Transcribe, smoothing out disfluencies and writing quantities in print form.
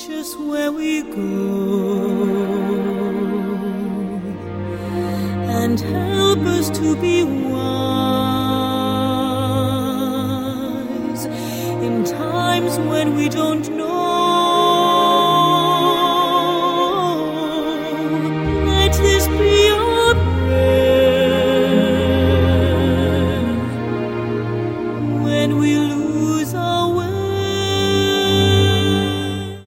teach us where we go, and help us to be wise in times when we don't know